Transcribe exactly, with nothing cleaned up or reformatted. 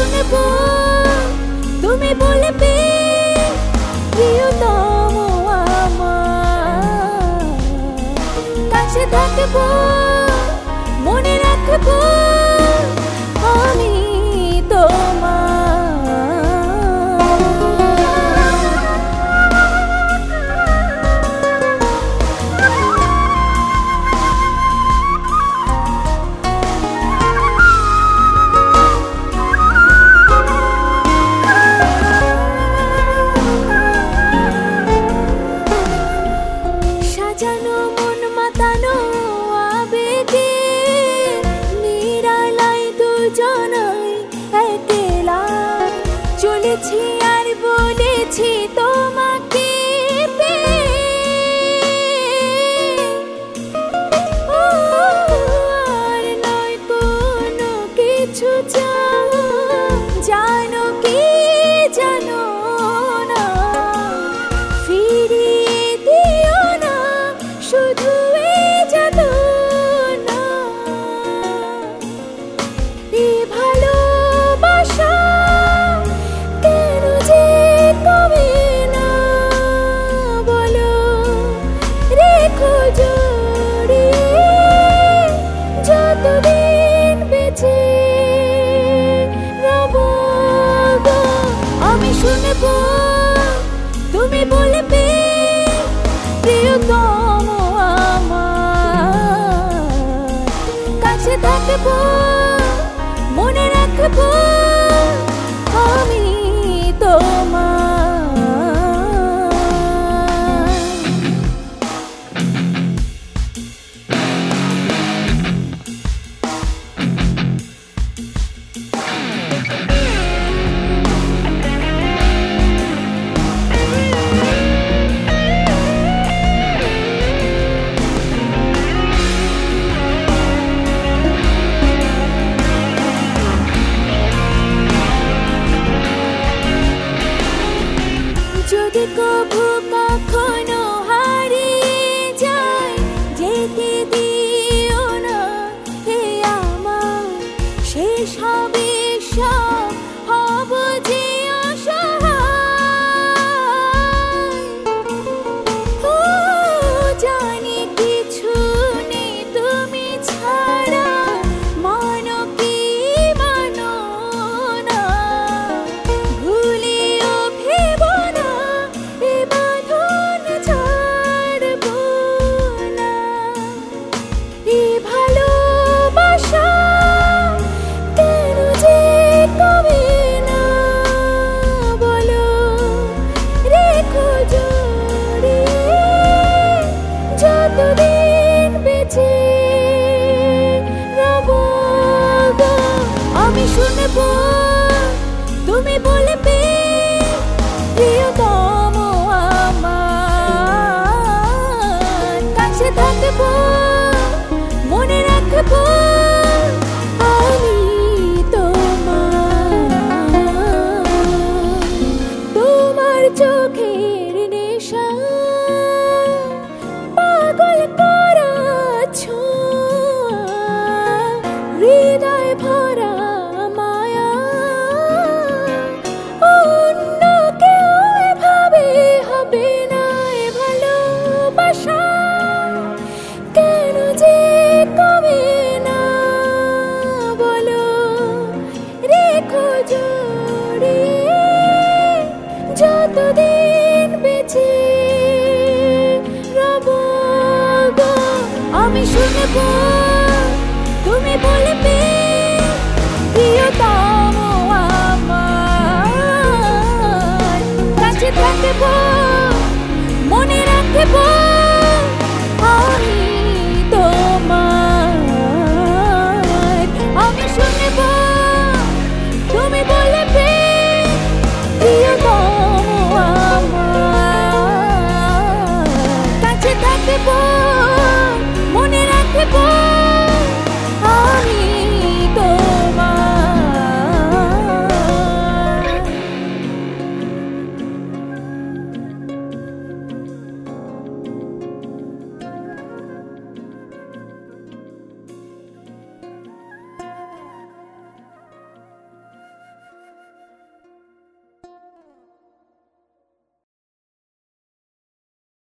শুনবো তুমি বলবে প্রিয়তম আমার, কাছে থাকবো মনে রাখবো আমি তোমার। সাজানো মন মাতানো আবেগে নিরালায় দুজনাই একলা চলেছি আর বলেছি তোমাকে আর নয় কোনো কিছু জানো কি জানো না, ফিরিয়ে দিও না শুধু যাদু না। এ ভালোবাসা কেন যে কমে না বলো, রেখো জড়িয়ে যতদিন বেঁচে রব গো। আমি শুনবো তুমি বলবে প্রিয়তম আমার, কাছে থাকবো মনে রাখবো আমি তোমার। যদি কভু কখনো হারিয়ে যায় যেতে দিও না হে আমার, শেষ হবে সব হব যে অসহায়। ও জানি কিছু নেই তুমি ছাড়া, মানো কি মানো না, ভুলিও ভেবো না এ বাঁধন ছাড়বো না। এ ভালোবাসা কেন যে কমে না বলো, রেখো জড়িয়ে যতদিন বেঁচে রব গো। আমি শুনবো তুমি বলবে প্রিয়তম আমার, কাছে থাকবো মনে রাখবো আমি তোমার। তোমার চোখের নেশা পাগল করা ছোঁয়া, হৃদয় ভরা মায়া, অন্য কেউ এভাবে হবে না। এ ভালোবাসা কেন যে কমে না বলো, রেখো জড়িয়ে যতদিন বেঁচে রব গো। আমি শুনবো তুমি বলবে প্রিয়তম আমার, কাছে থাকবো